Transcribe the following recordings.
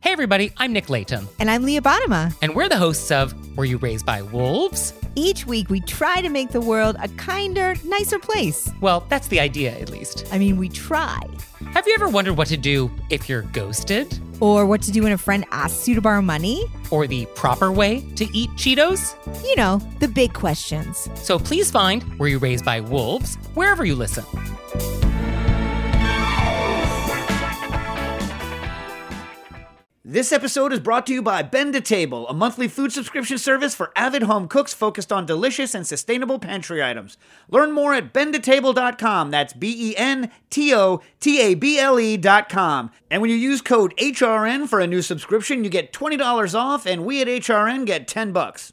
Hey everybody, I'm Nick Layton. And I'm Leah Bottima. And we're the hosts of Were You Raised by Wolves? Each week we try to make the world a kinder, nicer place. Well, that's the idea, at least. I mean, we try. Have you ever wondered what to do if you're ghosted? Or what to do when a friend asks you to borrow money? Or the proper way to eat Cheetos? You know, the big questions. So please find Were You Raised by Wolves wherever you listen. This episode is brought to you by Bend a Table, a monthly food subscription service for avid home cooks focused on delicious and sustainable pantry items. Learn more at bendatable.com. That's BENTOTABLE.com. And when you use code HRN for a new subscription, you get $20 off, and we at HRN get $10.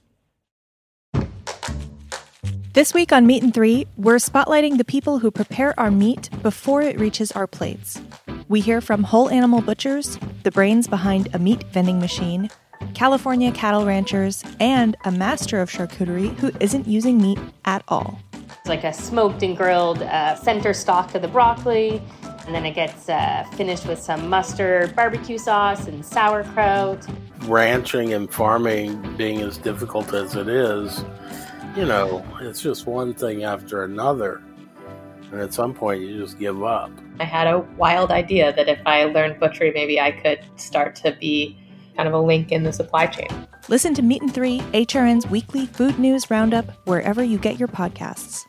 This week on Meat and Three, we're spotlighting the people who prepare our meat before it reaches our plates. We hear from whole animal butchers, the brains behind a meat vending machine, California cattle ranchers, and a master of charcuterie who isn't using meat at all. It's like a smoked and grilled center stock of the broccoli, and then it gets finished with some mustard, barbecue sauce, and sauerkraut. Ranching and farming being as difficult as it is, you know, it's just one thing after another. And at some point, you just give up. I had a wild idea that if I learned butchery, maybe I could start to be kind of a link in the supply chain. Listen to Meat and Three, HRN's weekly food news roundup, wherever you get your podcasts.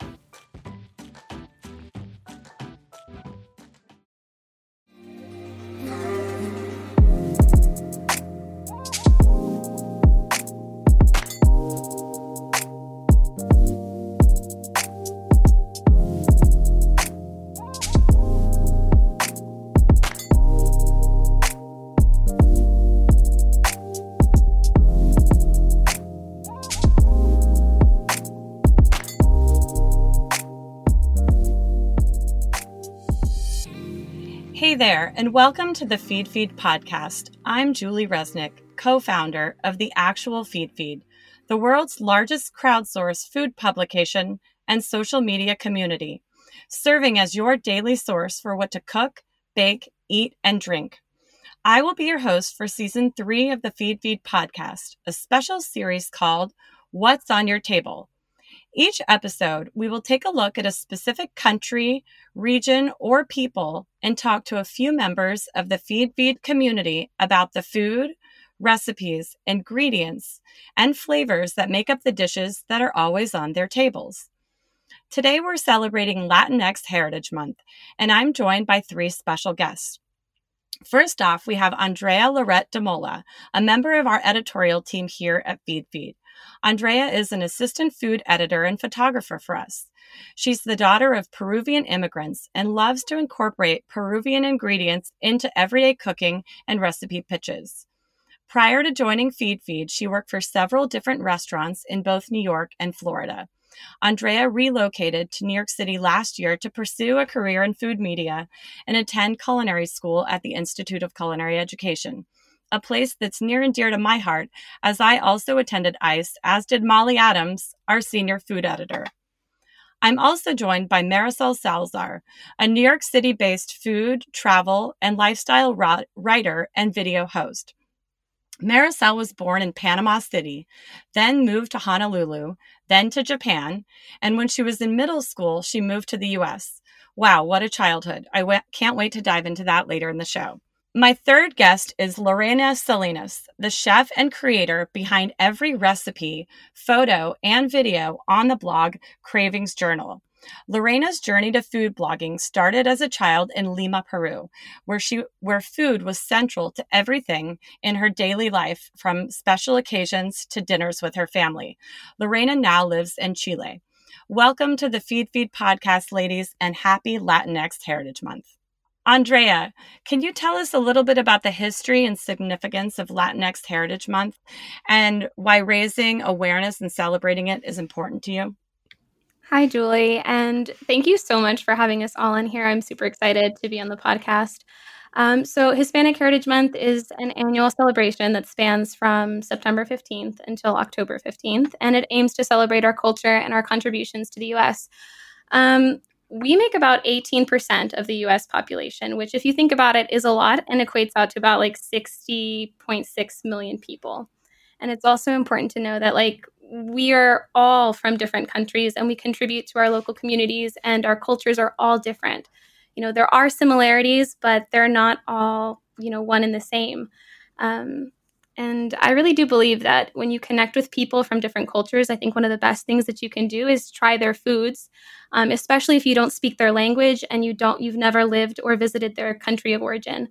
Hey there, and welcome to the Feed podcast. I'm Julie Resnick, co-founder of the Actual Feed, the world's largest crowdsourced food publication and social media community, serving as your daily source for what to cook, bake, eat, and drink. I will be your host for Season 3 of the Feed podcast, a special series called What's on Your Table? Each episode, we will take a look at a specific country, region, or people and talk to a few members of the Feed community about the food, recipes, ingredients, and flavors that make up the dishes that are always on their tables. Today, we're celebrating Latinx Heritage Month, and I'm joined by 3 special guests. First off, we have Andrea Lorette de Mola, a member of our editorial team here at Feed. Andrea is an assistant food editor and photographer for us. She's the daughter of Peruvian immigrants and loves to incorporate Peruvian ingredients into everyday cooking and recipe pitches. Prior to joining Feed, she worked for several different restaurants in both New York and Florida. Andrea relocated to New York City last year to pursue a career in food media and attend culinary school at the Institute of Culinary Education, a place that's near and dear to my heart, as I also attended ICE, as did Molly Adams, our senior food editor. I'm also joined by Marisol Salazar, a New York City-based food, travel, and lifestyle writer and video host. Marisol was born in Panama City, then moved to Honolulu, then to Japan, and when she was in middle school, she moved to the U.S. Wow, what a childhood. Can't wait to dive into that later in the show. My third guest is Lorena Salinas, the chef and creator behind every recipe, photo, and video on the blog Cravings Journal. Lorena's journey to food blogging started as a child in Lima, Peru, where food was central to everything in her daily life, from special occasions to dinners with her family. Lorena now lives in Chile. Welcome to the Feed podcast, ladies, and happy Latinx Heritage Month. Andrea, can you tell us a little bit about the history and significance of Latinx Heritage Month and why raising awareness and celebrating it is important to you? Hi, Julie, and thank you so much for having us all in here. I'm super excited to be on the podcast. So Hispanic Heritage Month is an annual celebration that spans from September 15th until October 15th, and it aims to celebrate our culture and our contributions to the U.S. we make about 18% of the US population, which if you think about it is a lot and equates out to about like 60.6 million people. And it's also important to know that like we are all from different countries and we contribute to our local communities and our cultures are all different. You know, there are similarities, but they're not all, you know, one and the same. And I really do believe that when you connect with people from different cultures, I think one of the best things that you can do is try their foods, especially if you don't speak their language and you've never lived or visited their country of origin.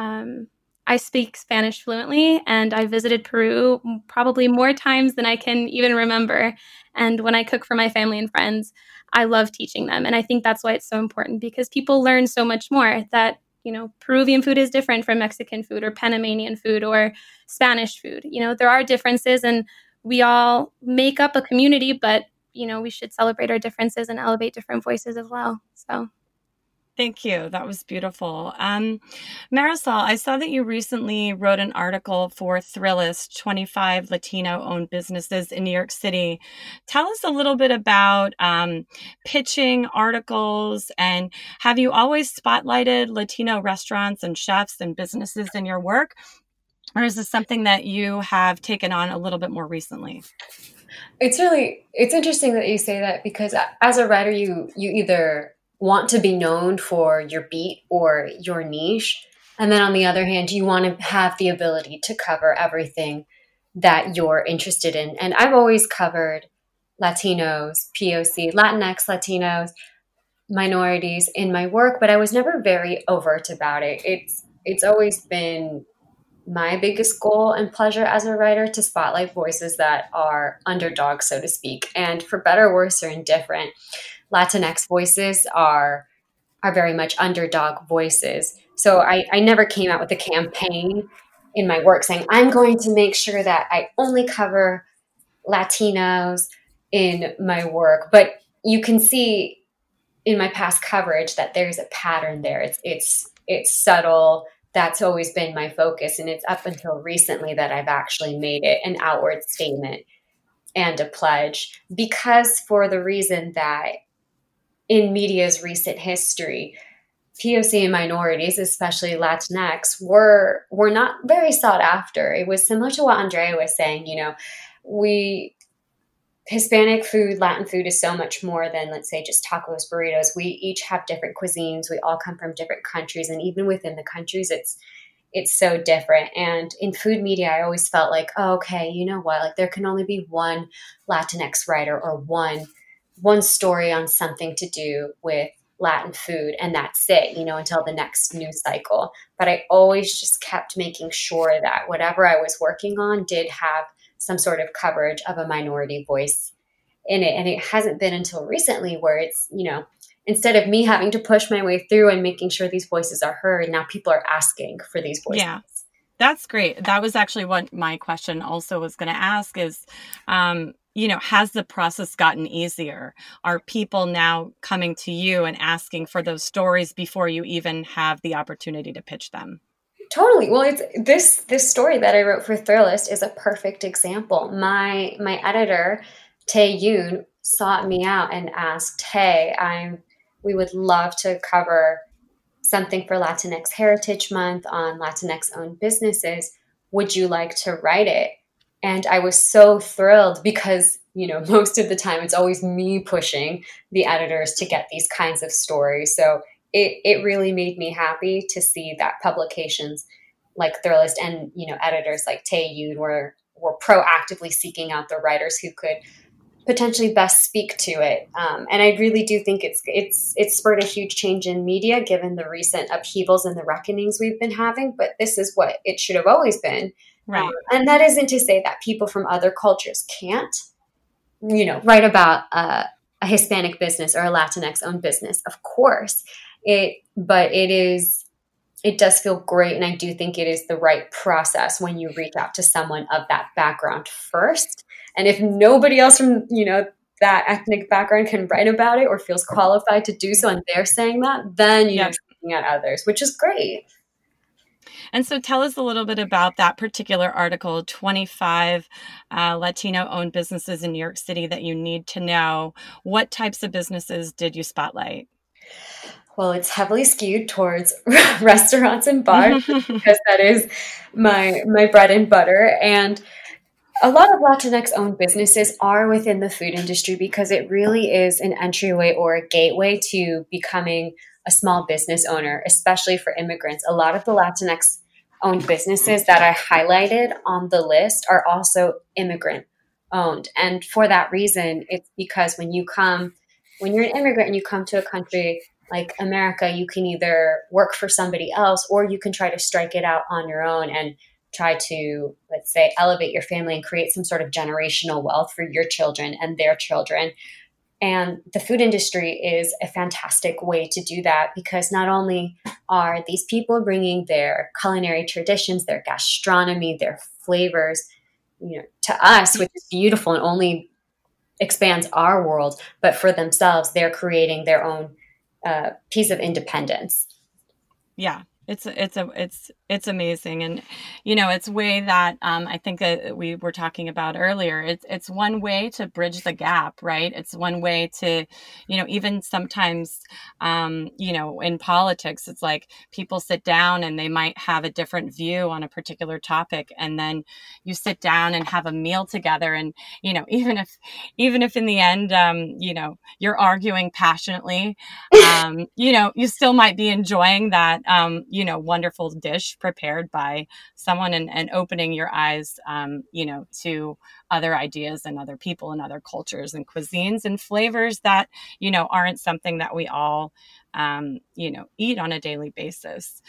I speak Spanish fluently, and I visited Peru probably more times than I can even remember. And when I cook for my family and friends, I love teaching them. And I think that's why it's so important, because people learn so much more that, you know, Peruvian food is different from Mexican food or Panamanian food or Spanish food. You know, there are differences and we all make up a community, but, you know, we should celebrate our differences and elevate different voices as well. So. Thank you. That was beautiful. Marisol, I saw that you recently wrote an article for Thrillist, 25 Latino-owned businesses in New York City. Tell us a little bit about pitching articles, and have you always spotlighted Latino restaurants and chefs and businesses in your work? Or is this something that you have taken on a little bit more recently? It's interesting that you say that, because as a writer, you either want to be known for your beat or your niche. And then on the other hand, you want to have the ability to cover everything that you're interested in. And I've always covered Latinos, POC, Latinx Latinos, minorities in my work, but I was never very overt about it. It's always been my biggest goal and pleasure as a writer to spotlight voices that are underdogs, so to speak. And for better, worse, or indifferent, Latinx voices are very much underdog voices. So I never came out with a campaign in my work saying, I'm going to make sure that I only cover Latinos in my work. But you can see in my past coverage that there's a pattern there. It's subtle. That's always been my focus. And it's up until recently that I've actually made it an outward statement and a pledge, because for the reason that in media's recent history, POC and minorities, especially Latinx, were not very sought after. It was similar to what Andrea was saying. You know, Hispanic food, Latin food is so much more than, let's say, just tacos, burritos. We each have different cuisines. We all come from different countries. And even within the countries, it's so different. And in food media, I always felt like, oh, okay, you know what? Like there can only be one Latinx writer or one story on something to do with Latin food, and that's it, you know, until the next news cycle. But I always just kept making sure that whatever I was working on did have some sort of coverage of a minority voice in it. And it hasn't been until recently where it's, you know, instead of me having to push my way through and making sure these voices are heard, now people are asking for these voices. Yeah, that's great. That was actually what my question also was going to ask is, you know, has the process gotten easier? Are people now coming to you and asking for those stories before you even have the opportunity to pitch them? Totally. Well, it's this story that I wrote for Thrillist is a perfect example. My editor, Tae Yoon, sought me out and asked, "Hey, we would love to cover something for Latinx Heritage Month on Latinx-owned businesses. Would you like to write it?" And I was so thrilled because, you know, most of the time it's always me pushing the editors to get these kinds of stories. So it really made me happy to see that publications like Thrillist and, you know, editors like Tae Yoon were proactively seeking out the writers who could potentially best speak to it. And I really do think it's spurred a huge change in media given the recent upheavals and the reckonings we've been having. But this is what it should have always been. Right. And that isn't to say that people from other cultures can't, you know, write about a Hispanic business or a Latinx owned business. Of course, it does feel great. And I do think it is the right process when you reach out to someone of that background first. And if nobody else from, you know, that ethnic background can write about it or feels qualified to do so, and they're saying that, then you're looking at others, which is great. And so tell us a little bit about that particular article, 25 Latino-owned businesses in New York City that you need to know. What types of businesses did you spotlight? Well, it's heavily skewed towards restaurants and bars because that is my bread and butter. And a lot of Latinx owned businesses are within the food industry because it really is an entryway or a gateway to becoming a small business owner, especially for immigrants. A lot of the Latinx owned businesses that I highlighted on the list are also immigrant owned. And for that reason, it's because when you're an immigrant and you come to a country like America, you can either work for somebody else or you can try to strike it out on your own and try to, let's say, elevate your family and create some sort of generational wealth for your children and their children. And the food industry is a fantastic way to do that because not only are these people bringing their culinary traditions, their gastronomy, their flavors, to us, which is beautiful and only expands our world, but for themselves, they're creating their own piece of independence. Yeah. It's amazing. And, it's a way that I think that we were talking about earlier. It's one way to bridge the gap, right? It's one way to, even sometimes, in politics, it's like people sit down and they might have a different view on a particular topic. And then you sit down and have a meal together. And, even if in the end, you're arguing passionately, you still might be enjoying that, wonderful dish prepared by someone and opening your eyes, to other ideas and other people and other cultures and cuisines and flavors that, aren't something that we all, eat on a daily basis.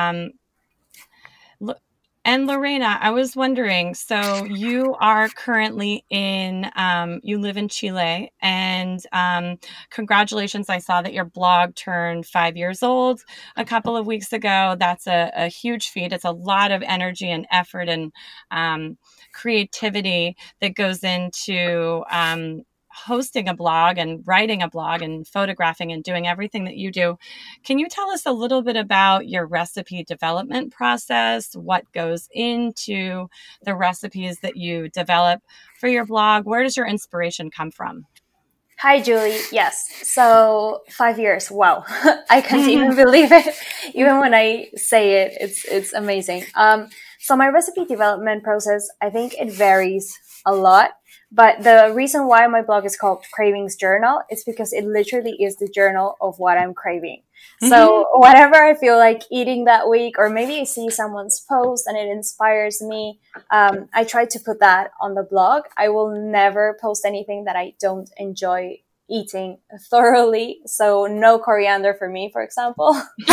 And Lorena, I was wondering, so you are currently you live in Chile, and congratulations. I saw that your blog turned 5 years old a couple of weeks ago. That's a huge feat. It's a lot of energy and effort and creativity that goes into hosting a blog and writing a blog and photographing and doing everything that you do. Can you tell us a little bit about your recipe development process? What goes into the recipes that you develop for your blog? Where does your inspiration come from? Hi, Julie. Yes. So 5 years. Wow. I can't even believe it. Even when I say it, it's amazing. So my recipe development process, I think it varies a lot. But the reason why my blog is called Cravings Journal is because it literally is the journal of what I'm craving. So whatever I feel like eating that week, or maybe I see someone's post and it inspires me, I try to put that on the blog. I will never post anything that I don't enjoy eating thoroughly. So no coriander for me, for example,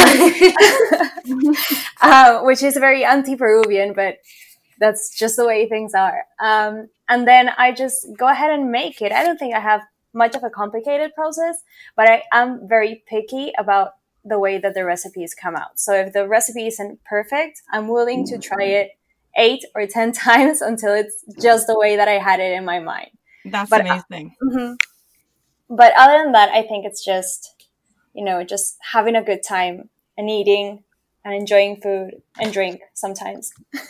which is very anti-Peruvian, but that's just the way things are. And then I just go ahead and make it. I don't think I have much of a complicated process, but I am very picky about the way that the recipes come out. So if the recipe isn't perfect, I'm willing to try it 8 or 10 times until it's just the way that I had it in my mind. That's amazing. But other than that, I think it's just, just having a good time and eating and enjoying food and drink sometimes.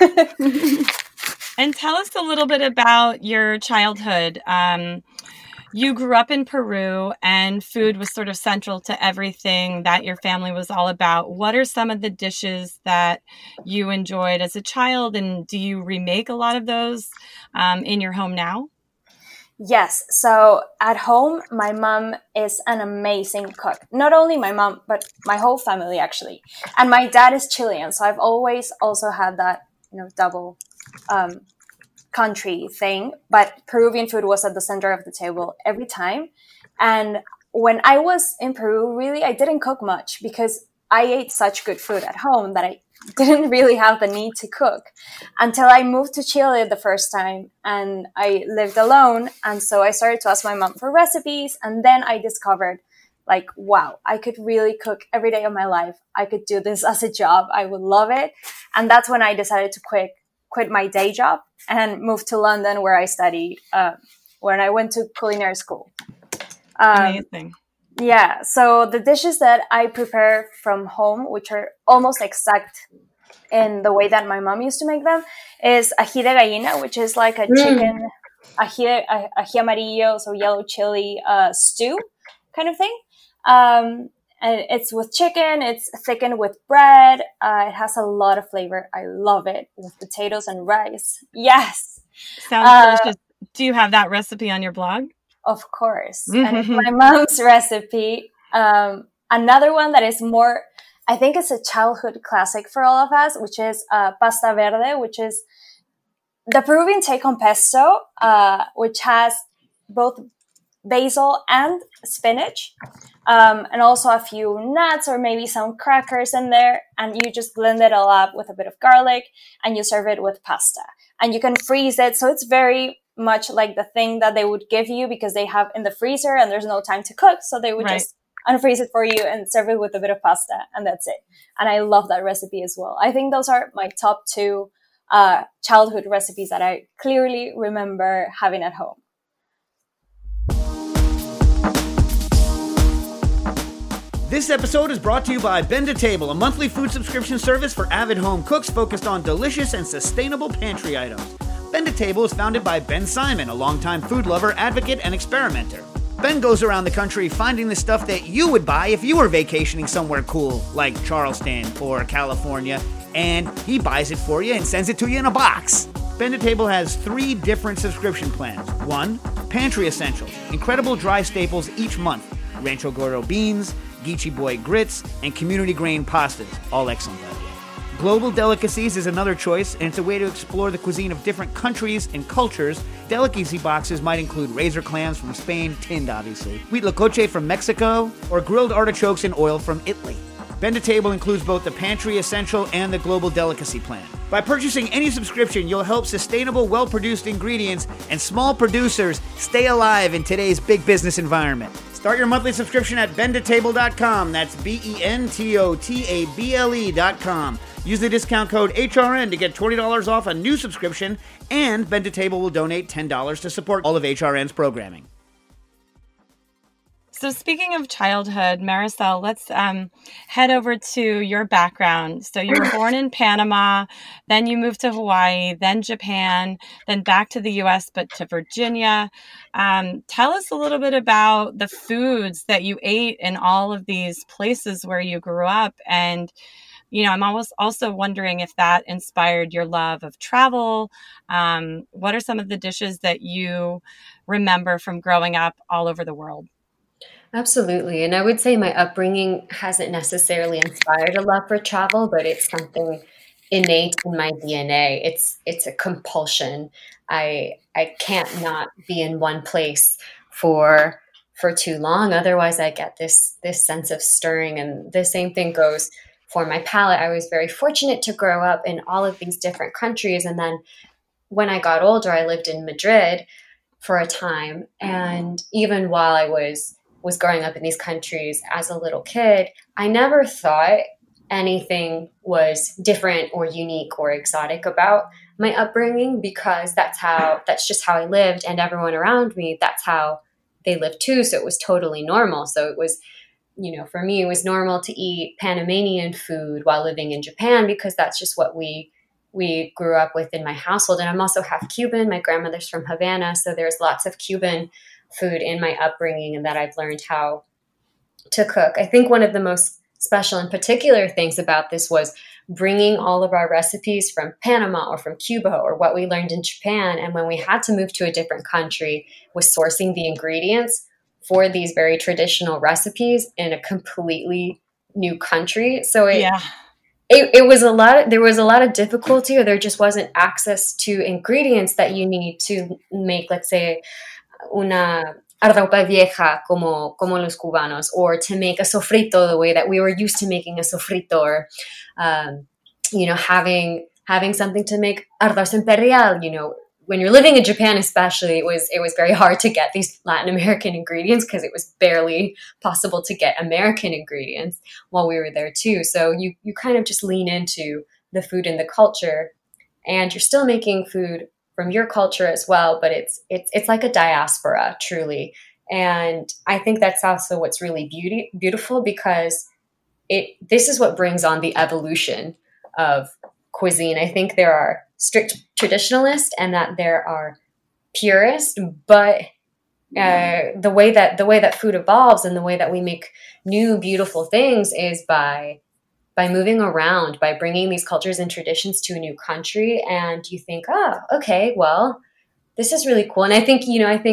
And tell us a little bit about your childhood. You grew up in Peru and food was sort of central to everything that your family was all about. What are some of the dishes that you enjoyed as a child, and do you remake a lot of those in your home now? Yes. So at home, my mom is an amazing cook. Not only my mom, but my whole family, actually. And my dad is Chilean. So I've always also had that, double country thing. But Peruvian food was at the center of the table every time. And when I was in Peru, really, I didn't cook much because I ate such good food at home that I didn't really have the need to cook until I moved to Chile the first time and I lived alone. And so I started to ask my mom for recipes. And then I discovered wow, I could really cook every day of my life. I could do this as a job. I would love it. And that's when I decided to quit my day job and move to London, where I studied, when I went to culinary school. Amazing. Yeah, so the dishes that I prepare from home, which are almost exact in the way that my mom used to make them, is ají de gallina, which is like a chicken ají amarillo, so yellow chili stew kind of thing. And And it's with chicken. It's thickened with bread. It has a lot of flavor. I love it with potatoes and rice. Yes. Sounds delicious. Do you have that recipe on your blog? Of course. And it's my mom's recipe. Another one that is more, I think it's a childhood classic for all of us, which is pasta verde, which is the Peruvian take on pesto, which has both basil and spinach, and also a few nuts or maybe some crackers in there. And you just blend it all up with a bit of garlic and you serve it with pasta. And you can freeze it. So it's very much like the thing that they would give you because they have in the freezer and there's no time to cook. So they would just unfreeze it for you and serve it with a bit of pasta. And that's it. And I love that recipe as well. I think those are my top two childhood recipes that I clearly remember having at home. This episode is brought to you by Bend a Table, a monthly food subscription service for avid home cooks focused on delicious and sustainable pantry items. Bend a Table is founded by Ben Simon, a longtime food lover, advocate, and experimenter. Ben goes around the country finding the stuff that you would buy if you were vacationing somewhere cool, like Charleston or California, and he buys it for you and sends it to you in a box. Bend a Table has 3 different subscription plans. 1, Pantry Essentials, incredible dry staples each month. Rancho Gordo beans, Geechee Boy grits, and community grain pastas, all excellent by the way. Global Delicacies is another choice, and it's a way to explore the cuisine of different countries and cultures. Delicacy boxes might include razor clams from Spain, tinned obviously, huitlacoche from Mexico, or grilled artichokes in oil from Italy. Bend a Table includes both the Pantry Essential and the Global Delicacy plan. By purchasing any subscription, you'll help sustainable, well-produced ingredients and small producers stay alive in today's big business environment. Start your monthly subscription at bendatable.com. That's BENTOTABLE.com. Use the discount code HRN to get $20 off a new subscription, and Bend a Table will donate $10 to support all of HRN's programming. So speaking of childhood, Maricel, let's head over to your background. So you were born in Panama, then you moved to Hawaii, then Japan, then back to the U.S., but to Virginia. Tell us a little bit about the foods that you ate in all of these places where you grew up. And, you know, I'm also wondering if that inspired your love of travel. What are some of the dishes that you remember from growing up all over the world? Absolutely. And I would say my upbringing hasn't necessarily inspired a love for travel, but it's something innate in my DNA. It's a compulsion. I can't not be in one place for too long. Otherwise I get this sense of stirring. And the same thing goes for my palate. I was very fortunate to grow up in all of these different countries. And then when I got older, I lived in Madrid for a time. And even while I was growing up in these countries as a little kid, I never thought anything was different or unique or exotic about my upbringing, because that's just how I lived, and everyone around me, that's how they lived too. So it was totally normal. So it was, you know, for me, it was normal to eat Panamanian food while living in Japan, because that's just what we grew up with in my household. And I'm also half Cuban. My grandmother's from Havana, so there's lots of Cuban food in my upbringing, and that I've learned how to cook. I think one of the most special and particular things about this was bringing all of our recipes from Panama or from Cuba or what we learned in Japan. And when we had to move to a different country, was sourcing the ingredients for these very traditional recipes in a completely new country. So it was a lot. There was a lot of difficulty, or there just wasn't access to ingredients that you need to make, let's say, una arropa vieja como los cubanos, or to make a sofrito the way that we were used to making a sofrito, or you know, having something to make arroz imperial. You know, when you're living in Japan especially, it was very hard to get these Latin American ingredients, because it was barely possible to get American ingredients while we were there too. So you kind of just lean into the food and the culture, and you're still making food from your culture as well, but it's like a diaspora, truly. And I think that's also what's really beautiful, because this is what brings on the evolution of cuisine. I think there are strict traditionalists and that there are purists, but the way that food evolves and the way that we make new beautiful things is by moving around, by bringing these cultures and traditions to a new country. And you think, oh, okay, well, this is really cool. And I think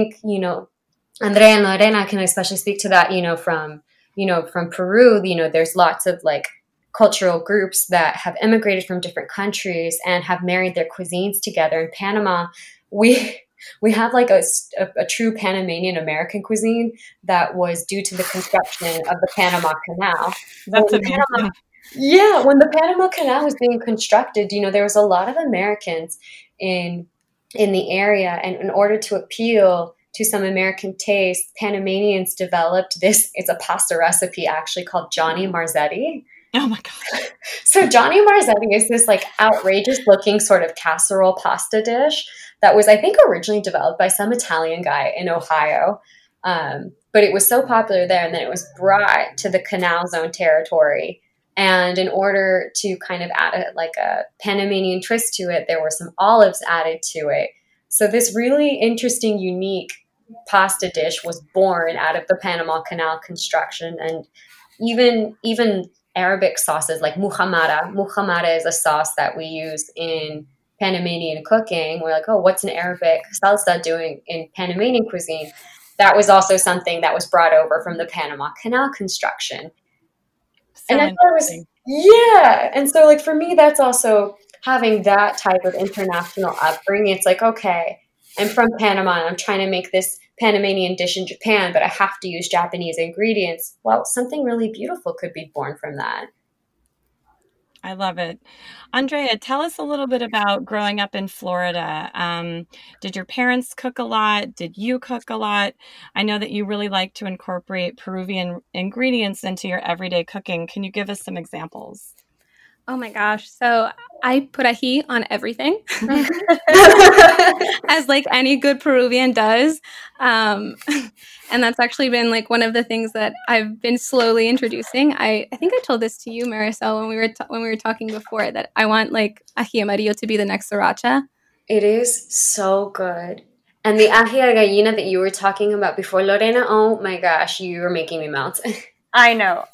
Andrea and Lorena can especially speak to that, from Peru, there's lots of like cultural groups that have immigrated from different countries and have married their cuisines together. In Panama, we have like a true Panamanian American cuisine that was due to the construction of the Panama Canal. That's amazing. When the Panama Canal was being constructed, there was a lot of Americans in the area, and in order to appeal to some American tastes, Panamanians developed this. It's a pasta recipe actually called Johnny Marzetti. Oh my God. So Johnny Marzetti is this like outrageous looking sort of casserole pasta dish that was, I think, originally developed by some Italian guy in Ohio. But it was so popular there, and then it was brought to the Canal Zone territory. And in order to kind of add a Panamanian twist to it, there were some olives added to it. So this really interesting, unique pasta dish was born out of the Panama Canal construction. And even Arabic sauces like muhammara. Muhammara is a sauce that we use in Panamanian cooking. We're like, oh, what's an Arabic salsa doing in Panamanian cuisine? That was also something that was brought over from the Panama Canal construction. So and I thought it was, and so like for me, that's also having that type of international upbringing. It's like, okay, I'm from Panama and I'm trying to make this Panamanian dish in Japan, but I have to use Japanese ingredients. Well, something really beautiful could be born from that. I love it. Andrea, tell us a little bit about growing up in Florida. Did your parents cook a lot? Did you cook a lot? I know that you really like to incorporate Peruvian ingredients into your everyday cooking. Can you give us some examples? Oh my gosh. So I put ají on everything, as like any good Peruvian does. And that's actually been like one of the things that I've been slowly introducing. I think I told this to you, Marisol, when we were talking before, that I want like ají amarillo to be the next sriracha. It is so good. And the ají a gallina that you were talking about before, Lorena, oh my gosh, you were making me melt. I know.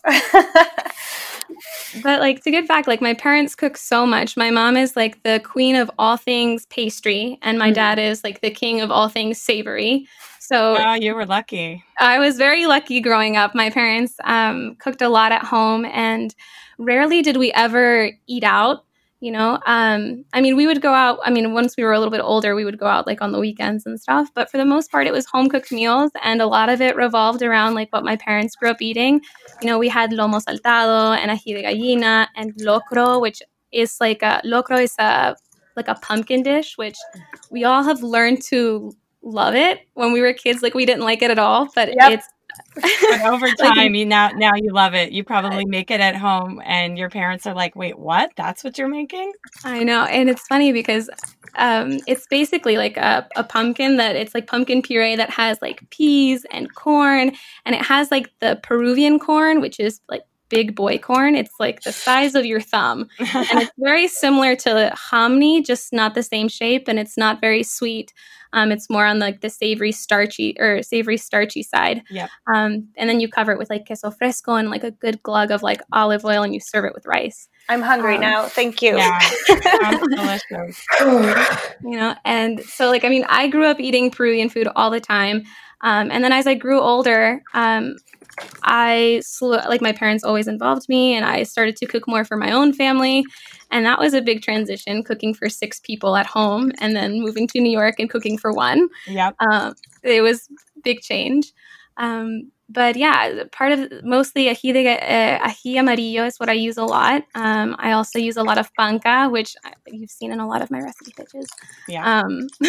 But like to get back, like my parents cook so much. My mom is like the queen of all things pastry, and my dad is like the king of all things savory. So you were lucky. I was very lucky growing up. My parents cooked a lot at home, and rarely did we ever eat out. I mean, we would go out. I mean, once we were a little bit older, we would go out like on the weekends and stuff. But for the most part, it was home cooked meals. And a lot of it revolved around like what my parents grew up eating. We had lomo saltado and ají de gallina and locro, which is like locro is like a pumpkin dish, which we all have learned to love it. When we were kids, like we didn't like it at all, but it's but over time, now you love it. You probably make it at home, and your parents are like, "Wait, what? That's what you're making?" I know, and it's funny because it's basically like a pumpkin that it's like pumpkin puree that has like peas and corn, and it has like the Peruvian corn, which is like big boy corn. It's like the size of your thumb, and it's very similar to hamni, just not the same shape, and it's not very sweet. It's more on like the savory starchy side. Yep. And then you cover it with like queso fresco and like a good glug of like olive oil, and you serve it with rice. I'm hungry now. Thank you. Yeah, sounds delicious. And so like, I mean, I grew up eating Peruvian food all the time. And then as I grew older, my parents always involved me, and I started to cook more for my own family. And that was a big transition, cooking for 6 people at home and then moving to New York and cooking for 1. Yep. It was big change. But yeah, part of mostly ají amarillo is what I use a lot. I also use a lot of panca, which you've seen in a lot of my recipe pitches. Yeah.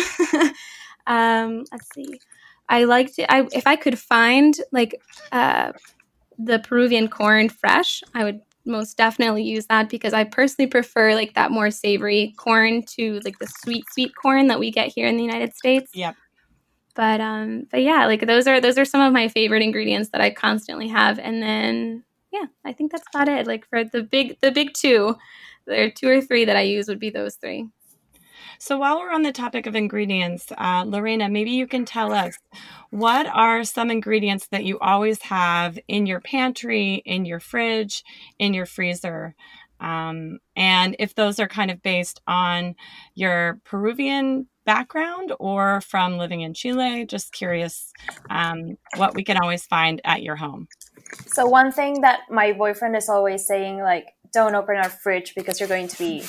Let's see. If I could find like the Peruvian corn fresh, I would most definitely use that, because I personally prefer like that more savory corn to like the sweet corn that we get here in the United States. Yep. But yeah, like those are some of my favorite ingredients that I constantly have. And then yeah, I think that's about it. Like for the big 2, there are 2 or 3 that I use would be those 3. So while we're on the topic of ingredients, Lorena, maybe you can tell us, what are some ingredients that you always have in your pantry, in your fridge, in your freezer? And if those are kind of based on your Peruvian background or from living in Chile, just curious what we can always find at your home. So one thing that my boyfriend is always saying, like, don't open our fridge because you're going to be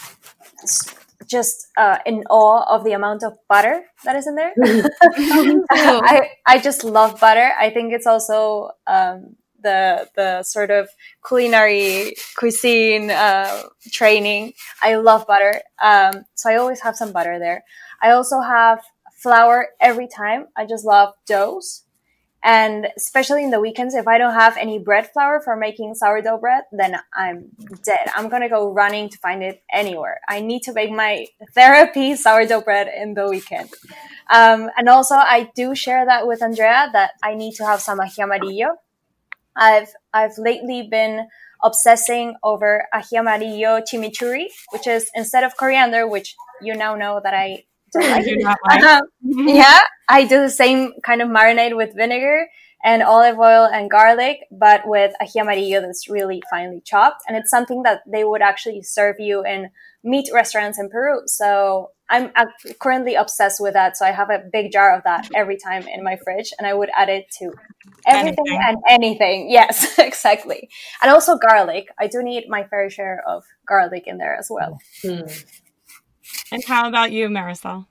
just in awe of the amount of butter that is in there. I just love butter. I think it's also the sort of culinary cuisine training. I love butter. So I always have some butter there. I also have flour every time. I just love doughs. And especially in the weekends, if I don't have any bread flour for making sourdough bread, then I'm dead. I'm going to go running to find it anywhere. I need to make my therapy sourdough bread in the weekend. And also, I do share that with Andrea that I need to have some ají amarillo. I've lately been obsessing over ají amarillo chimichurri, which is instead of coriander, which you now know that I don't like. Yeah, I do the same kind of marinade with vinegar and olive oil and garlic, but with ají amarillo that's really finely chopped. And it's something that they would actually serve you in meat restaurants in Peru. So I'm currently obsessed with that. So I have a big jar of that every time in my fridge, and I would add it to everything and anything. Yes, exactly. And also garlic. I do need my fair share of garlic in there as well. And how about you, Marisol?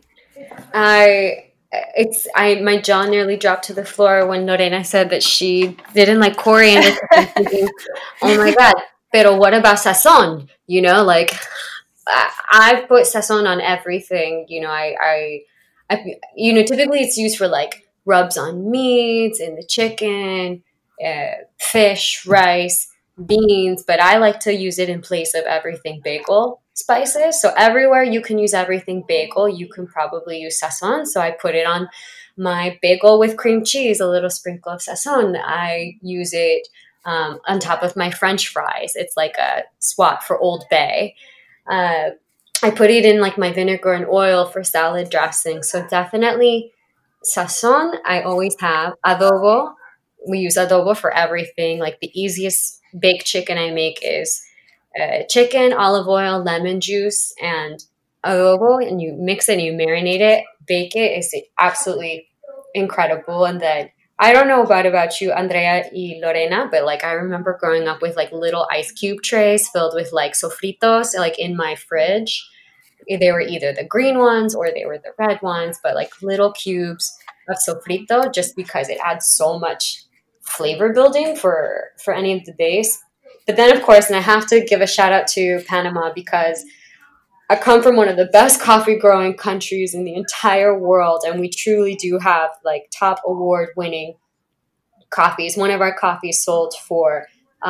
My jaw nearly dropped to the floor when Lorena said that she didn't like coriander. I'm thinking, oh my God, pero what about sazon? You know, like I put sazon on everything. You know, I typically it's used for like rubs on meats, in the chicken, fish, rice, beans, but I like to use it in place of everything bagel spices. So everywhere you can use everything bagel, you can probably use sazon. So I put it on my bagel with cream cheese, a little sprinkle of sazon. I use it on top of my French fries. It's like a swap for Old Bay. I put it in like my vinegar and oil for salad dressing. So definitely sazon. I always have adobo. We use adobo for everything. Like the easiest baked chicken I make is chicken, olive oil, lemon juice, and adobo, and you mix it and you marinate it, bake it. It's absolutely incredible. And then I don't know about you, Andrea y Lorena, but like I remember growing up with like little ice cube trays filled with like sofritos, like in my fridge. They were either the green ones or they were the red ones, but like little cubes of sofrito, just because it adds so much flavor building for any of the days. But then, of course, and I have to give a shout out to Panama because I come from one of the best coffee growing countries in the entire world. And we truly do have like top award winning coffees. One of our coffees sold for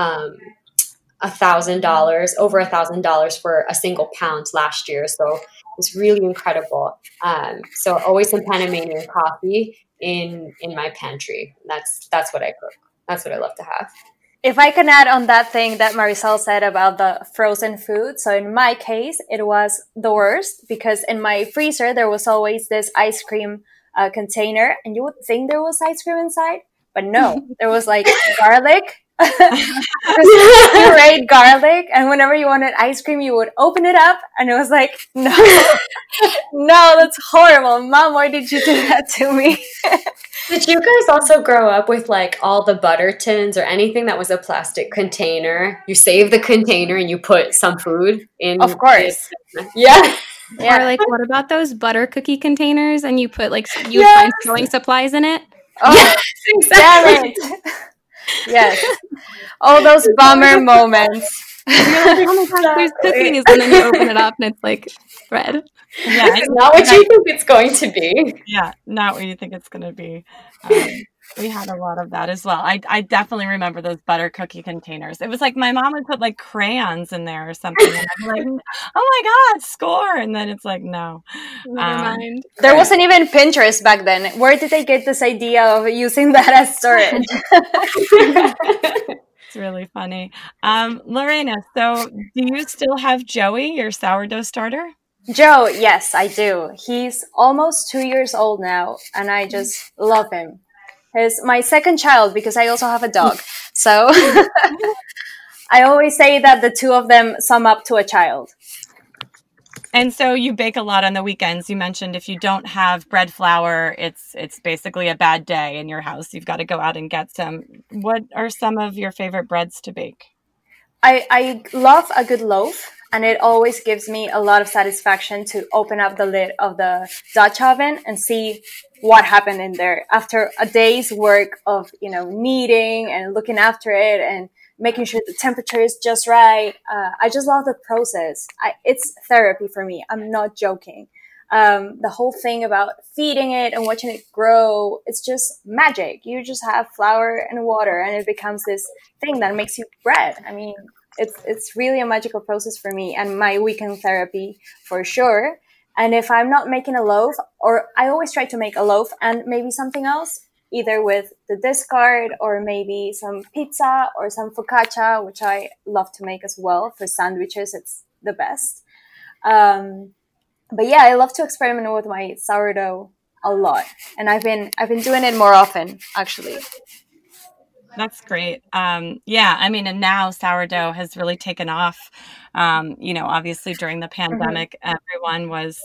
$1,000, over $1,000 for a single pound last year. So it's really incredible. So always some Panamanian coffee in my pantry. That's what I cook. That's what I love to have. If I can add on that thing that Marisol said about the frozen food. So in my case, it was the worst because in my freezer, there was always this ice cream container and you would think there was ice cream inside, but no, there was like garlic, pureed garlic. And whenever you wanted ice cream, you would open it up and it was like, no, no, that's horrible. Mom, why did you do that to me? Did you guys also grow up with like all the butter tins or anything that was a plastic container? You save the container and you put some food in. Of course. Yeah. Or like, what about those butter cookie containers and you put like, you find sewing supplies in it? Oh, yes, exactly. Yes. All those bummer moments. You're like, oh my gosh, there's cookies. And then you open it up and it's like bread. Yeah, it's not what you think it's going to be. Yeah, not what you think it's going to be. We had a lot of that as well. I definitely remember those butter cookie containers. It was like my mom would put like crayons in there or something. And I'd be like, oh my God, score. And then it's like, no. Never mind. There wasn't even Pinterest back then. Where did they get this idea of using that as storage? It's really funny. Lorena, so do you still have Joey, your sourdough starter? Joe, yes, I do. He's almost 2 years old now, and I just love him. He's my second child because I also have a dog. So I always say that the two of them sum up to a child. And so you bake a lot on the weekends. You mentioned if you don't have bread flour, it's basically a bad day in your house. You've got to go out and get some. What are some of your favorite breads to bake? I love a good loaf, and it always gives me a lot of satisfaction to open up the lid of the Dutch oven and see what happened in there after a day's work of, kneading and looking after it and making sure the temperature is just right. I just love the process. It's therapy for me. I'm not joking. The whole thing about feeding it and watching it grow, it's just magic. You just have flour and water and it becomes this thing that makes you bread. I mean, it's really a magical process for me and my weekend therapy for sure. And if I'm not making a loaf, or I always try to make a loaf and maybe something else, either with the discard or maybe some pizza or some focaccia, which I love to make as well. For sandwiches, it's the best. But yeah, I love to experiment with my sourdough a lot. And I've been doing it more often, actually. That's great. Yeah, I mean, and now sourdough has really taken off. Obviously during the pandemic, everyone was,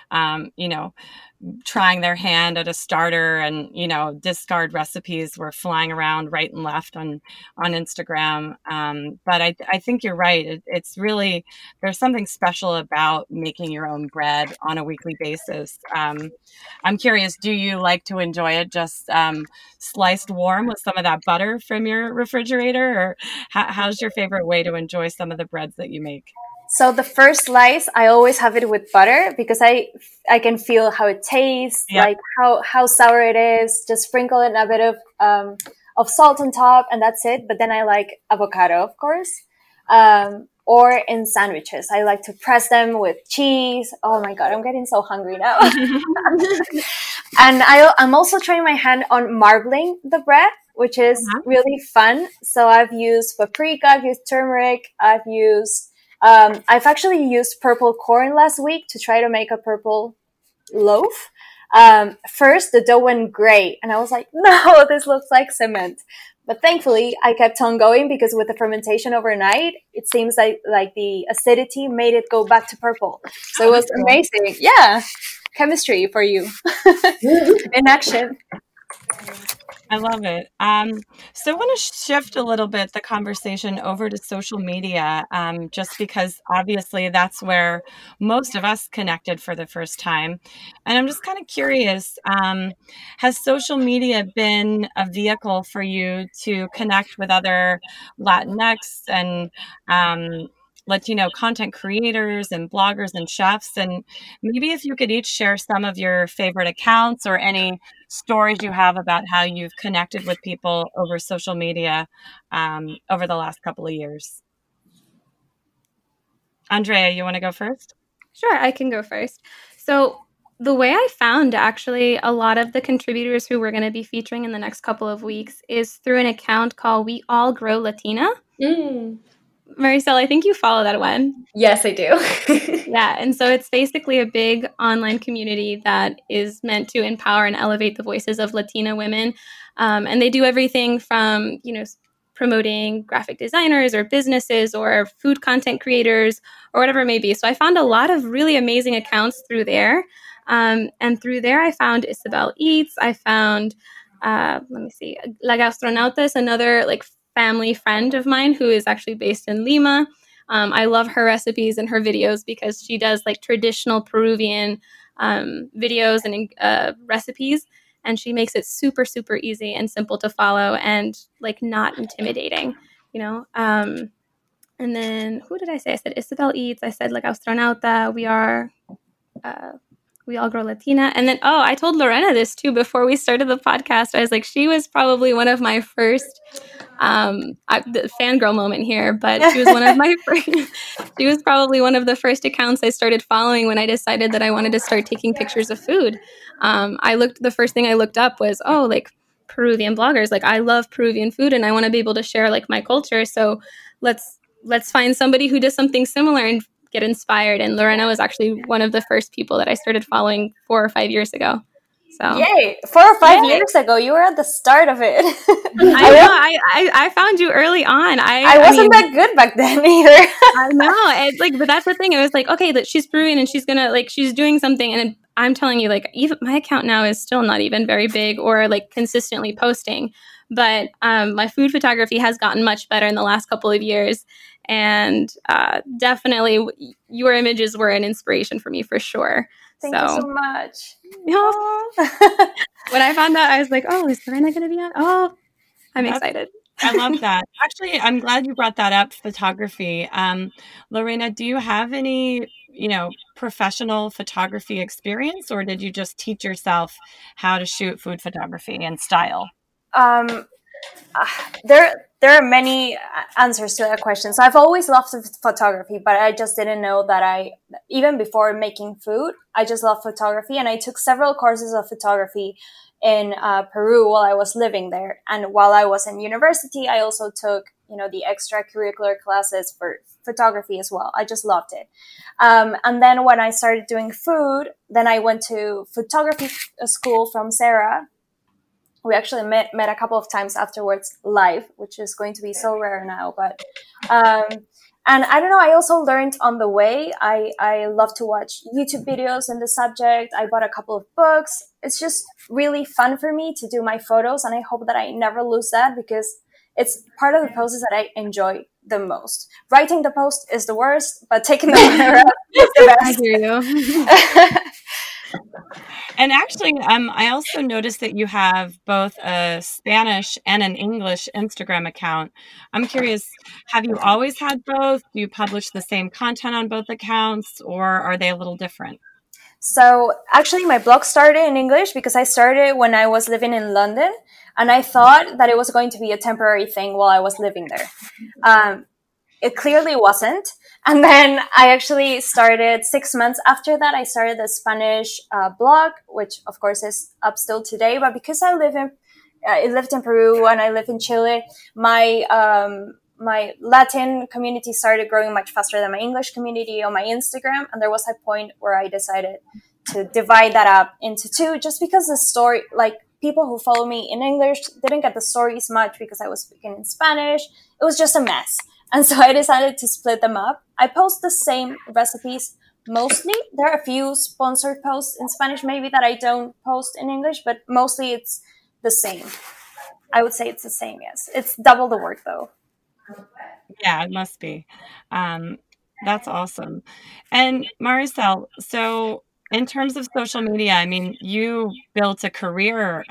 trying their hand at a starter, and discard recipes were flying around right and left on Instagram. But I think you're right. It's really, there's something special about making your own bread on a weekly basis. I'm curious, do you like to enjoy it just sliced warm with some of that butter from your refrigerator, or how's your favorite way to enjoy some of the breads that you make? So the first slice, I always have it with butter because I can feel how it tastes, like how sour it is. Just sprinkle it in a bit of salt on top, and that's it. But then I like avocado, of course, or in sandwiches. I like to press them with cheese. Oh my God, I'm getting so hungry now. And I'm also trying my hand on marbling the bread, which is really fun. So I've used paprika, I've used turmeric, I've actually used purple corn last week to try to make a purple loaf. First, the dough went gray, and I was like, no, this looks like cement. But thankfully, I kept on going because with the fermentation overnight, it seems like the acidity made it go back to purple. So it was amazing. Yeah, chemistry for you in action. I love it. So I want to shift a little bit the conversation over to social media, just because obviously that's where most of us connected for the first time. And I'm just kind of curious, has social media been a vehicle for you to connect with other Latinx and Latino content creators and bloggers and chefs? And maybe if you could each share some of your favorite accounts or any stories you have about how you've connected with people over social media over the last couple of years. Andrea, you want to go first? Sure, I can go first. So the way I found actually a lot of the contributors who we're going to be featuring in the next couple of weeks is through an account called We All Grow Latina. Maricel, I think you follow that one. Yes, I do. Yeah, and so it's basically a big online community that is meant to empower and elevate the voices of Latina women. And they do everything from, promoting graphic designers or businesses or food content creators or whatever it may be. So I found a lot of really amazing accounts through there. And through there, I found Isabel Eats. I found, La Gastronauta is another family friend of mine who is actually based in Lima. I love her recipes and her videos because she does traditional Peruvian videos and recipes, and she makes it super, super easy and simple to follow and not intimidating, And then who did I say? I said Isabel Eats. I said La Gastronauta. We All Grow Latina. And then, I told Lorena this too before we started the podcast. I was like, she was probably one of my first, the fangirl moment here, but she was one of my first, she was probably one of the first accounts I started following when I decided that I wanted to start taking pictures of food. The first thing I looked up was, Peruvian bloggers. I love Peruvian food and I want to be able to share my culture. So let's find somebody who does something similar and get inspired. And Lorena was actually one of the first people that I started following 4 or 5 years ago. So yay! 4 or 5 years ago, you were at the start of it. I found you early on. I wasn't that good back then either. I know. It's like, but that's the thing. It was like, okay, that she's brewing and she's gonna like she's doing something, and I'm telling you, like, even my account now is still not even very big or like consistently posting. But my food photography has gotten much better in the last couple of years, and definitely your images were an inspiration for me for sure. Thank you so much. When I found out, I was like, oh, is Lorena going to be on? Oh, I'm excited. I love that. Actually, I'm glad you brought that up, photography. Lorena, do you have any, professional photography experience, or did you just teach yourself how to shoot food photography and style? There are many answers to that question. So I've always loved photography, but I just didn't know that even before making food, I just love photography. And I took several courses of photography in Peru while I was living there. And while I was in university, I also took, the extracurricular classes for photography as well. I just loved it. And then when I started doing food, then I went to photography school from Sarah. We actually met a couple of times afterwards live, which is going to be so rare now. But and I don't know, I also learned on the way. I love to watch YouTube videos in the subject. I bought a couple of books. It's just really fun for me to do my photos, and I hope that I never lose that because it's part of the process that I enjoy the most. Writing the post is the worst, but taking the photo is the best. I hear you. And actually, I also noticed that you have both a Spanish and an English Instagram account. I'm curious, have you always had both? Do you publish the same content on both accounts, or are they a little different? So actually, my blog started in English because I started when I was living in London, and I thought that it was going to be a temporary thing while I was living there. It clearly wasn't. And then I actually started 6 months after that. I started the Spanish blog, which of course is up still today. But because I lived in Peru and I live in Chile, my Latin community started growing much faster than my English community on my Instagram. And there was a point where I decided to divide that up into two, just because the story, like people who follow me in English didn't get the stories much because I was speaking in Spanish. It was just a mess. And so I decided to split them up. I post the same recipes mostly. There are a few sponsored posts in Spanish maybe that I don't post in English, but mostly it's the same. I would say it's the same, yes. It's double the work though. Yeah, it must be. That's awesome. And Maricel, so in terms of social media, I mean, you built a career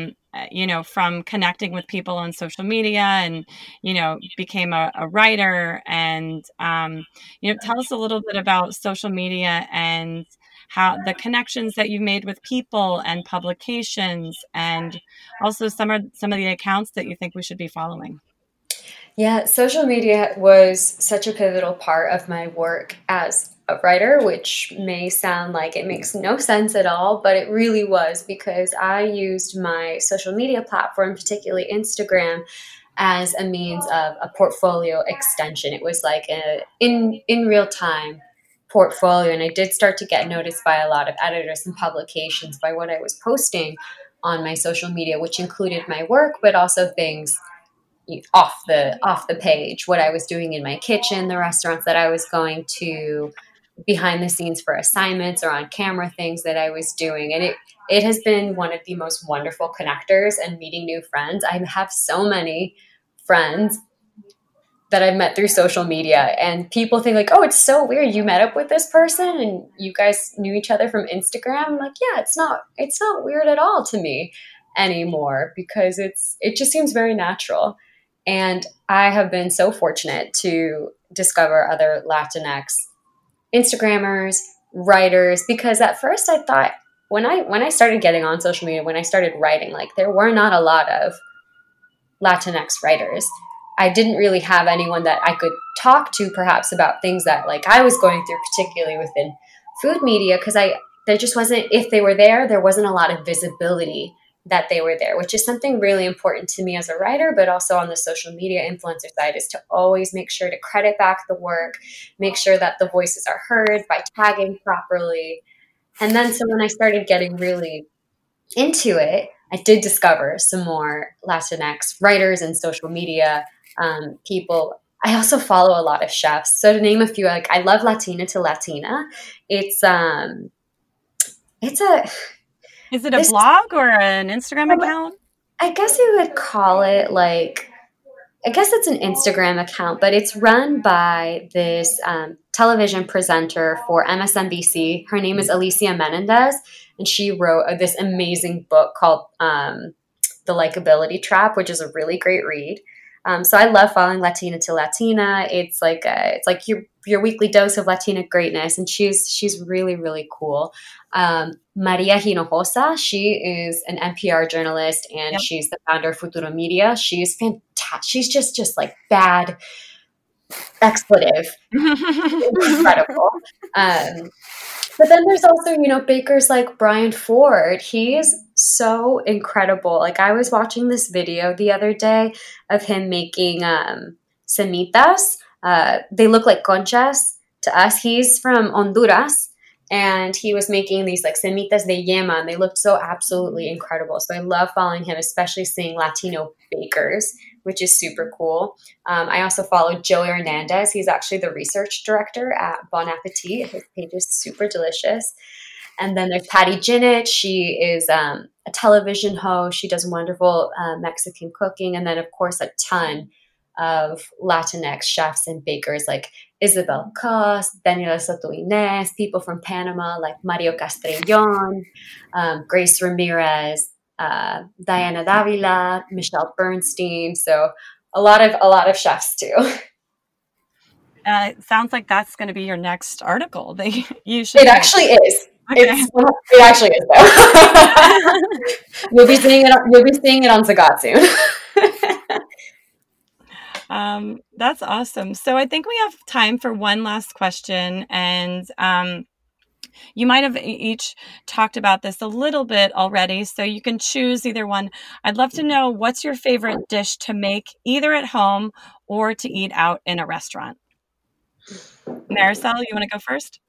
from connecting with people on social media and, became a writer and, tell us a little bit about social media and how the connections that you've made with people and publications, and also some of the accounts that you think we should be following. Yeah, social media was such a pivotal part of my work as a writer, which may sound like it makes no sense at all, but it really was, because I used my social media platform, particularly Instagram, as a means of a portfolio extension. It was like in real time portfolio, and I did start to get noticed by a lot of editors and publications by what I was posting on my social media, which included my work, but also things off the page, what I was doing in my kitchen, the restaurants that I was going to, behind the scenes for assignments or on camera things that I was doing. And it has been one of the most wonderful connectors and meeting new friends. I have so many friends that I've met through social media, and people think like, oh, it's so weird you met up with this person and you guys knew each other from Instagram. I'm like, yeah, it's not weird at all to me anymore, because it just seems very natural. And I have been so fortunate to discover other Latinx Instagrammers, writers, because at first I thought when I started getting on social media, when I started writing, like there were not a lot of Latinx writers. I didn't really have anyone that I could talk to perhaps about things that like I was going through, particularly within food media, because there just wasn't, if they were there wasn't a lot of visibility that they were there, which is something really important to me as a writer, but also on the social media influencer side, is to always make sure to credit back the work, make sure that the voices are heard by tagging properly. And then so when I started getting really into it, I did discover some more Latinx writers and social media people. I also follow a lot of chefs. So to name a few, like I love Latina to Latina. It's Is it a blog or an Instagram account? I guess you would call it I guess it's an Instagram account, but it's run by this television presenter for MSNBC. Her name is Alicia Menendez, and she wrote this amazing book called The Likeability Trap, which is a really great read. So I love following Latina to Latina. It's like your weekly dose of Latina greatness, and she's really, really cool. Maria Hinojosa, she is an NPR journalist, and she's the founder of Futuro Media. She's fantastic. She's just like bad expletive. Incredible. But then there's also, bakers like Brian Ford. He's so incredible. Like I was watching this video the other day of him making semitas. They look like conchas to us. He's from Honduras. And he was making these like semitas de yema, and they looked so absolutely incredible. So I love following him, especially seeing Latino bakers, which is super cool. I also follow Joey Hernandez. He's actually the research director at Bon Appetit. His page is super delicious. And then there's Patty Jinnich. She is a television host. She does wonderful Mexican cooking. And then, of course, a ton of Latinx chefs and bakers like Isabel Cos, Daniela Soto Inez, people from Panama like Mario Castrellón, Grace Ramirez, Diana Davila, Michelle Bernstein. So a lot of chefs too. It sounds like that's going to be your next article. You should. It actually is. Okay. It actually is though. You'll be seeing it on Zagat soon. That's awesome. So I think we have time for one last question, and you might have each talked about this a little bit already, so you can choose either one. I'd love to know, what's your favorite dish to make either at home or to eat out in a restaurant? Marisol, you want to go first?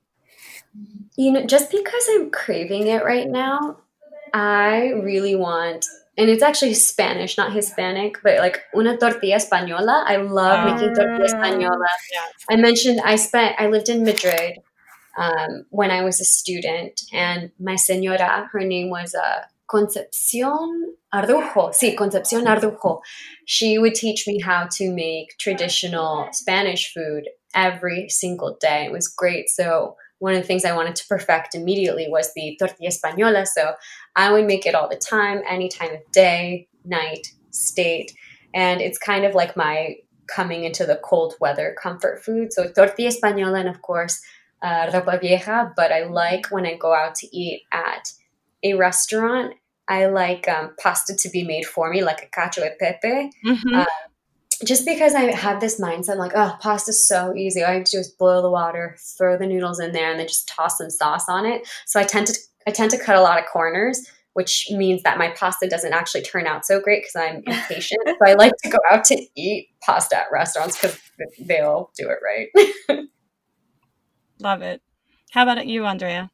Just because I'm craving it right now, I really want, and it's actually Spanish, not Hispanic, but like una tortilla española. I love making tortilla española. Yeah. I lived in Madrid when I was a student, and my señora, her name was Concepción Ardujo. Sí, Concepción Ardujo. She would teach me how to make traditional Spanish food every single day. It was great. So one of the things I wanted to perfect immediately was the tortilla española. So I would make it all the time, any time of day, night, state. And it's kind of like my coming into the cold weather comfort food. So tortilla española, and of course, ropa vieja. But I like when I go out to eat at a restaurant, I like pasta to be made for me, like a cacio e pepe. Mm-hmm. Just because I have this mindset, I'm like, oh, pasta's so easy. All I have to do is boil the water, throw the noodles in there, and then just toss some sauce on it. So I tend to cut a lot of corners, which means that my pasta doesn't actually turn out so great because I'm impatient. So I like to go out to eat pasta at restaurants because they'll do it right. Love it. How about you, Andrea?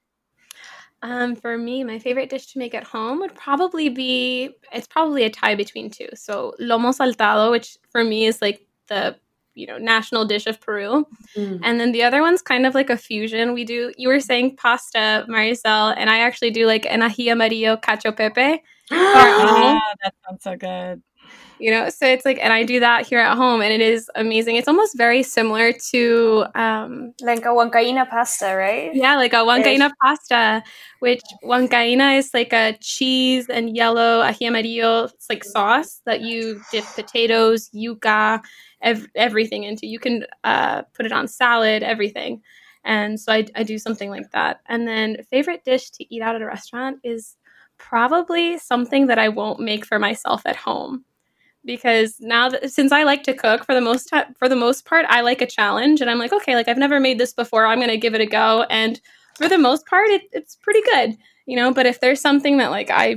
For me, my favorite dish to make at home would probably be, it's probably a tie between two. So lomo saltado, which for me is like the, national dish of Peru. Mm. And then the other one's kind of like a fusion. You were saying pasta, Marisol, and I actually do like an ají amarillo cacio pepe. Oh, that sounds so good. So it's like, and I do that here at home, and it is amazing. It's almost very similar to like a huancaína pasta, right? Yeah, like a huancaína pasta, which huancaína is like a cheese and yellow ají amarillo. It's like sauce that you dip potatoes, yuca, everything into. You can put it on salad, everything. And so I do something like that. And then favorite dish to eat out at a restaurant is probably something that I won't make for myself at home. Because now since I like to cook for the most part, I like a challenge, and I'm like, okay, like I've never made this before. I'm going to give it a go. And for the most part, it's pretty good, But if there's something that like I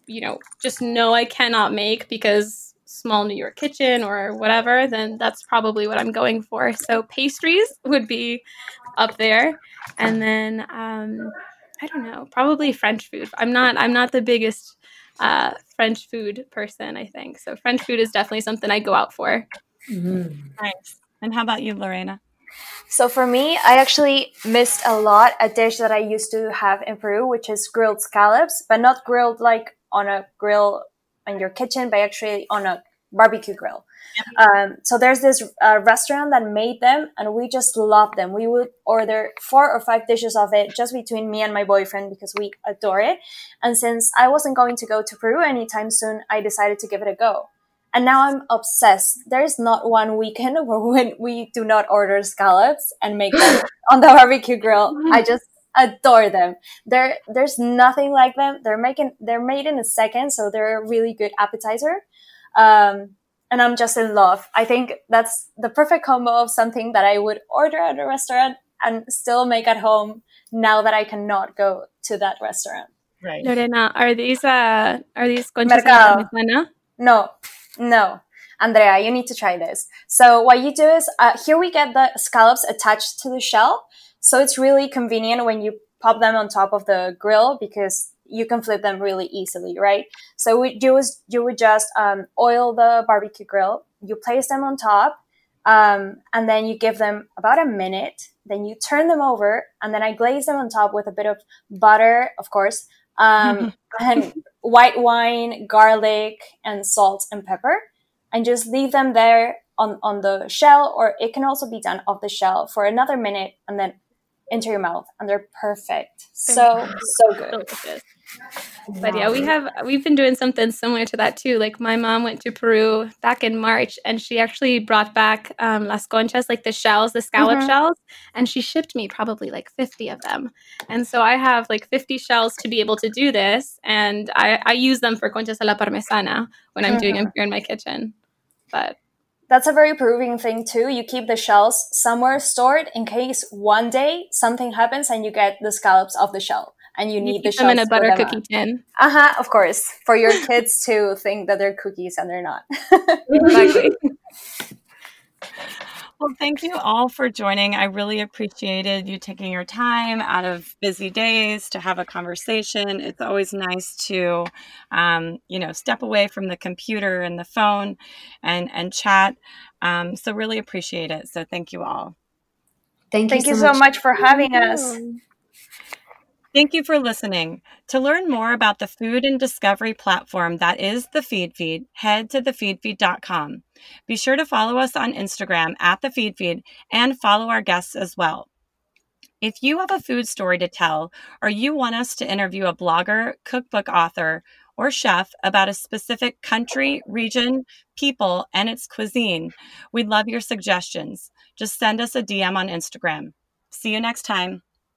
just know I cannot make because small New York kitchen or whatever, then that's probably what I'm going for. So pastries would be up there. And then, I don't know, probably French food. I'm not the biggest French food person, I think. So French food is definitely something I go out for. Mm-hmm. Nice. And how about you, Lorena? So for me, I actually missed a lot a dish that I used to have in Peru, which is grilled scallops, but not grilled like on a grill in your kitchen, but actually on a barbecue grill. So there's this restaurant that made them, and we just loved them. We would order 4 or 5 dishes of it just between me and my boyfriend because we adore it. And since I wasn't going to go to Peru anytime soon, I decided to give it a go. And now I'm obsessed. There is not one weekend when we do not order scallops and make them on the barbecue grill. I just adore them. There's nothing like them. They're made in a second, so they're a really good appetizer. And I'm just in love. I think that's the perfect combo of something that I would order at a restaurant and still make at home now that I cannot go to that restaurant. Right. Lorena, are these conchas a la parmesana? No. Andrea, you need to try this. So what you do is, here we get the scallops attached to the shell. So it's really convenient when you pop them on top of the grill because you can flip them really easily, right? So what you would just oil the barbecue grill. You place them on top, and then you give them about a minute. Then you turn them over, and then I glaze them on top with a bit of butter, of course, and white wine, garlic, and salt and pepper, and just leave them there on the shell, or it can also be done off the shell for another minute, and then into your mouth, and they're perfect. So good. Delicious. But yeah, we've been doing something similar to that too. Like my mom went to Peru back in March, and she actually brought back las conchas, like the scallop shells, and she shipped me probably like 50 of them. And so I have like 50 shells to be able to do this, and I use them for conchas a la parmesana when I'm doing them here in my kitchen. But that's a very Peruvian thing too. You keep the shells somewhere stored in case one day something happens and you get the scallops off the shell. And you need the shells them in a butter cookie tin. Of course. For your kids to think that they're cookies and they're not. Exactly. Well, thank you all for joining. I really appreciated you taking your time out of busy days to have a conversation. It's always nice to, step away from the computer and the phone and chat. So really appreciate it. So thank you all. Thank you so much for having us. Thank you for listening. To learn more about the food and discovery platform that is The Feed Feed, head to thefeedfeed.com. Be sure to follow us on Instagram at The Feed Feed and follow our guests as well. If you have a food story to tell, or you want us to interview a blogger, cookbook author, or chef about a specific country, region, people, and its cuisine, we'd love your suggestions. Just send us a DM on Instagram. See you next time.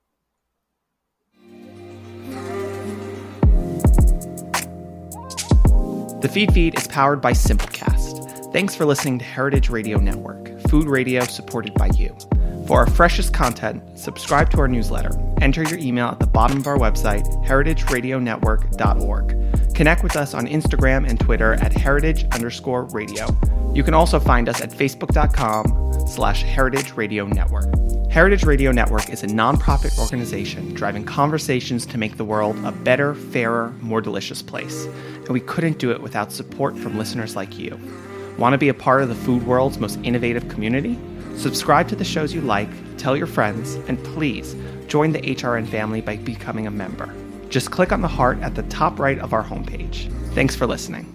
The Feed Feed is powered by Simplecast. Thanks for listening to Heritage Radio Network, food radio supported by you. For our freshest content, subscribe to our newsletter. Enter your email at the bottom of our website, heritageradionetwork.org. Connect with us on Instagram and Twitter at heritage_radio. You can also find us at facebook.com/Heritage Radio Network. Heritage Radio Network is a nonprofit organization driving conversations to make the world a better, fairer, more delicious place. And we couldn't do it without support from listeners like you. Want to be a part of the food world's most innovative community? Subscribe to the shows you like, tell your friends, and please join the HRN family by becoming a member. Just click on the heart at the top right of our homepage. Thanks for listening.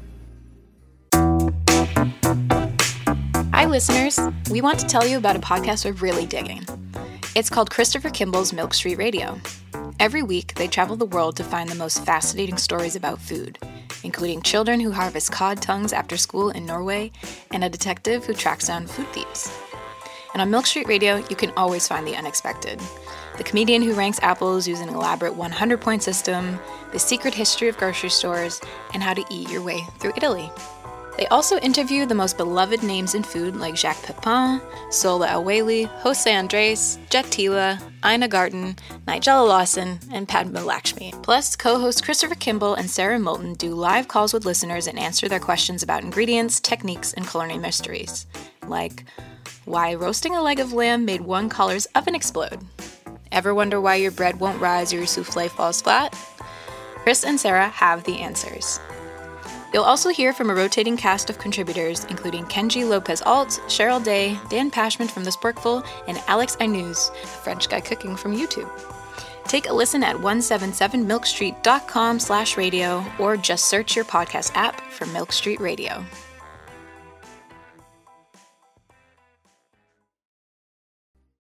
Hi, listeners. We want to tell you about a podcast we're really digging. It's called Christopher Kimball's Milk Street Radio. Every week, they travel the world to find the most fascinating stories about food, including children who harvest cod tongues after school in Norway and a detective who tracks down food thieves. And on Milk Street Radio, you can always find the unexpected. The comedian who ranks apples using an elaborate 100-point system, the secret history of grocery stores, and how to eat your way through Italy. They also interview the most beloved names in food like Jacques Pepin, Sola El-Waylly, Jose Andres, Jet Tila, Ina Garten, Nigella Lawson, and Padma Lakshmi. Plus, co-hosts Christopher Kimball and Sarah Moulton do live calls with listeners and answer their questions about ingredients, techniques, and culinary mysteries. Like, why roasting a leg of lamb made one caller's oven explode? Ever wonder why your bread won't rise or your souffle falls flat? Chris and Sarah have the answers. You'll also hear from a rotating cast of contributors, including Kenji Lopez-Alt, Cheryl Day, Dan Pashman from The Sporkful, and Alex Aynouz, a French guy cooking from YouTube. Take a listen at 177milkstreet.com/radio or just search your podcast app for Milk Street Radio.